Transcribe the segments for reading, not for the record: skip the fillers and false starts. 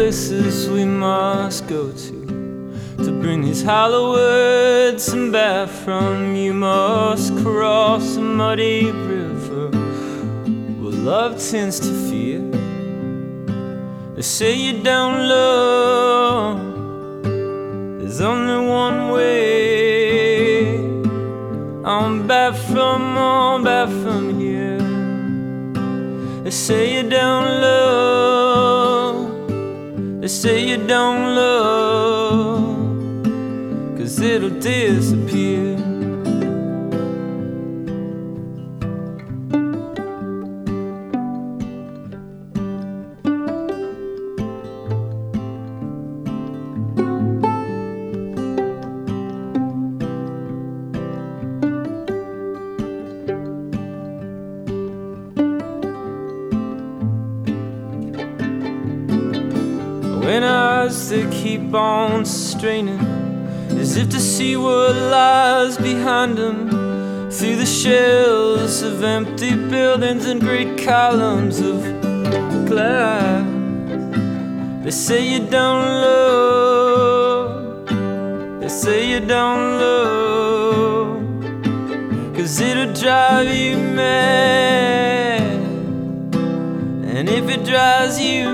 places we must go to bring these hollow words and back from. You must cross a muddy river where love tends to fear. They say you don't love, there's only one way. I'm back from here. They say you don't love, they say you don't love, 'cause it'll disappear. When eyes that keep on straining, as if to see what lies behind them, through the shells of empty buildings and great columns of glass. They say you don't love, they say you don't love, 'cause it'll drive you mad. And if it drives you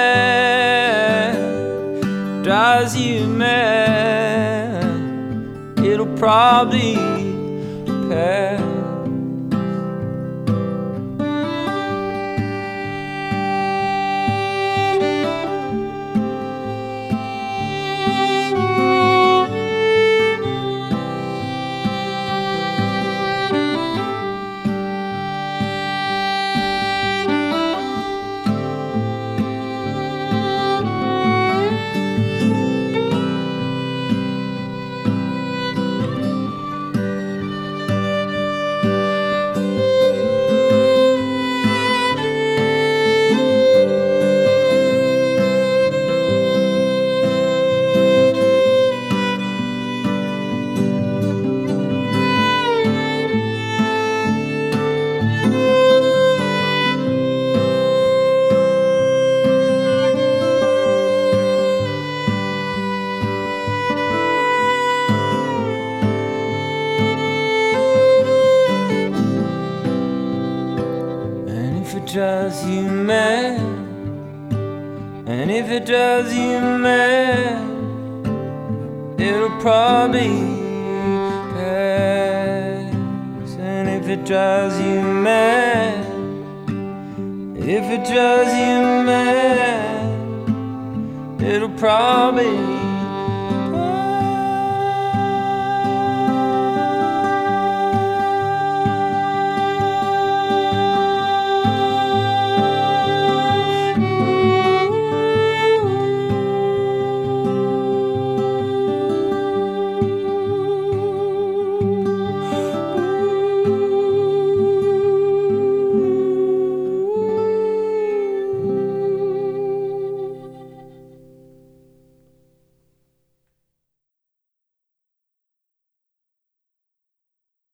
mad, it'll probably pass. If it drives you mad, and if it drives you mad, it'll probably pass. And if it drives you mad, if it drives you mad, it'll probably